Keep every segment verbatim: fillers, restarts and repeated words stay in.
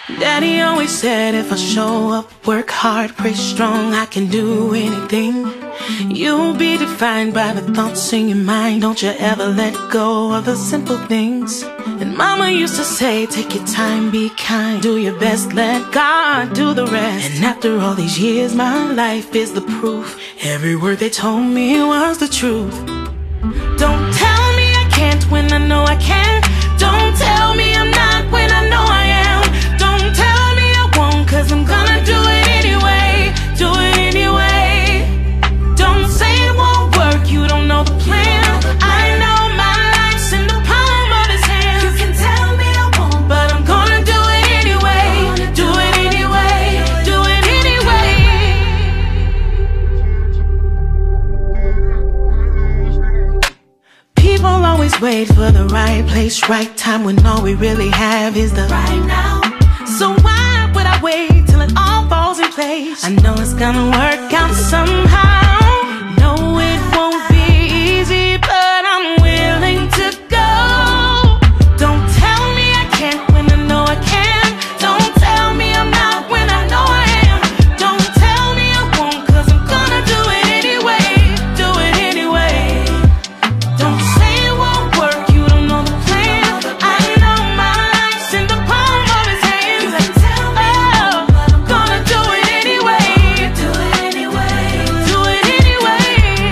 Daddy always said if I show up, work hard, pray strong, I can do anything. You'll be defined by the thoughts in your mind. Don't you ever let go of the simple things. And Mama used to say, take your time, be kind, do your best, let God do the rest. And after all these years, my life is the proof. Every word they told me was the truth. Don't tell me I can't when I know I can. Don't tell me I'm not when I know I am. Don't tell me I won't, cause I'm gonna do it anyway. Do it anyway. Don't say it won't work, you don't know the plan. I know my life's in the palm of his hand. You can tell me I won't, but I'm gonna do it anyway. Do it anyway. Do it anyway. People always wait for the right place, right time, when all we really have is the right now. So why would I wait till it all falls in place? I know it's gonna work out somehow. No, it won't be easy, but I'm willing to go. Don't tell me I can't when I know I can. Don't tell me I'm not when I know I am. Don't tell me I won't, cause I'm gonna do it anyway. Do it anyway. Don't say it won't work, you don't know the plan. I know my life's in the palm of his hands. You can tell me oh, I'm gonna do it anyway. Do it anyway. Do it anyway.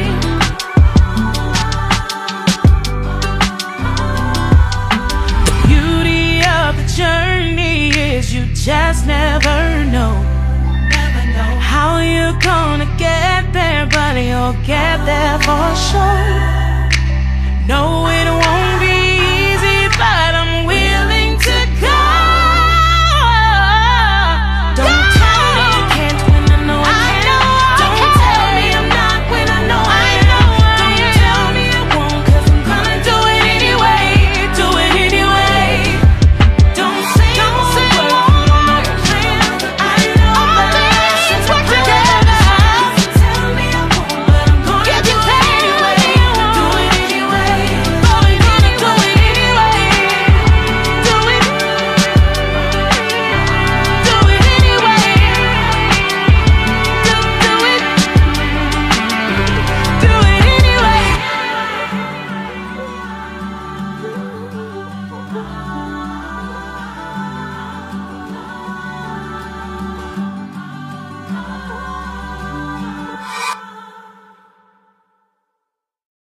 The beauty of the journey is you just never know. Never know how you're gonna get there, but you'll get there for sure. No, it won't be